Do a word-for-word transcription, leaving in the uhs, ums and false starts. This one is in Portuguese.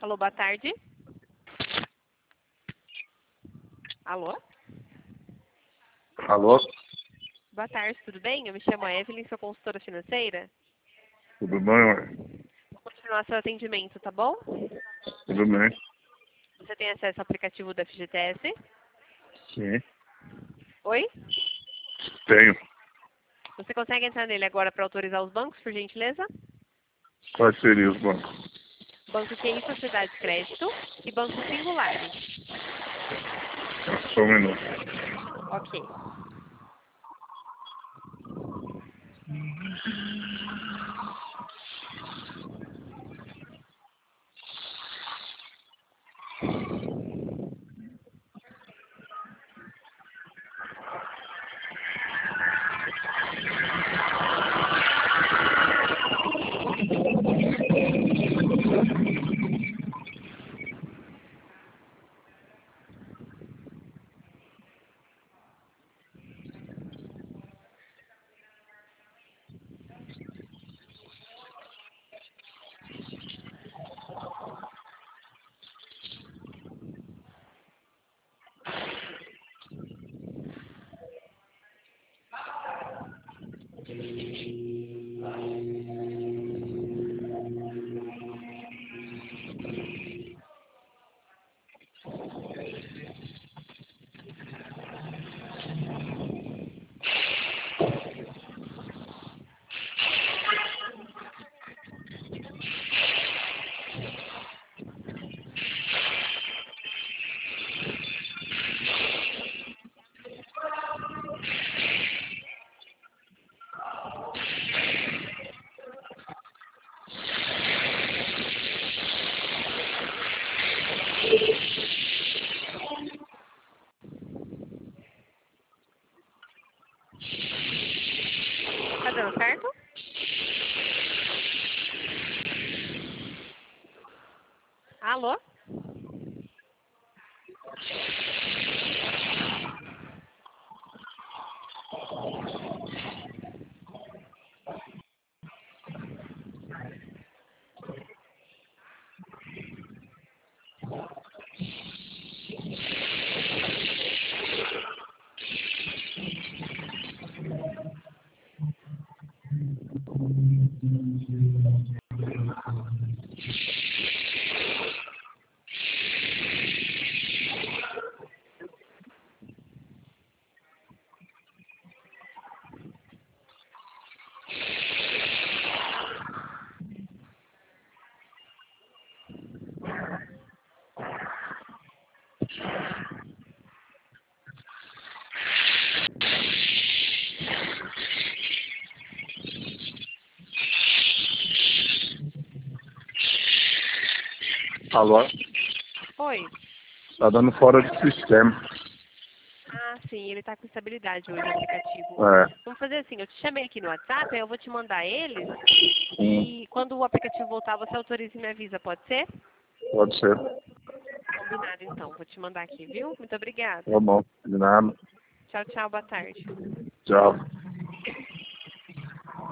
Alô, boa tarde. Alô? Alô? Boa tarde, tudo bem? Eu me chamo Evelyn, sou consultora financeira. Tudo bem, ué? Vou continuar seu atendimento, tá bom? Tudo bem? Você tem acesso ao aplicativo da F G T S? Sim. Oi? Tenho. Você consegue entrar nele agora para autorizar os bancos, por gentileza? Quais seriam os bancos? Banco Q I, Sociedade de Crédito e Banco Singular. Só um minuto. Ok. Tá dando certo? Alô? Alô? Oi. Tá dando fora do sistema. Ah, sim, ele tá com estabilidade hoje, o aplicativo. É. Vamos fazer assim, eu te chamei aqui no WhatsApp, aí eu vou te mandar eles Hum, e quando o aplicativo voltar, você autoriza e me avisa, pode ser? pode ser. Combinado, então. Vou te mandar aqui, viu? Muito obrigada. Tá bom. De nada. Tchau, tchau, boa tarde. Tchau.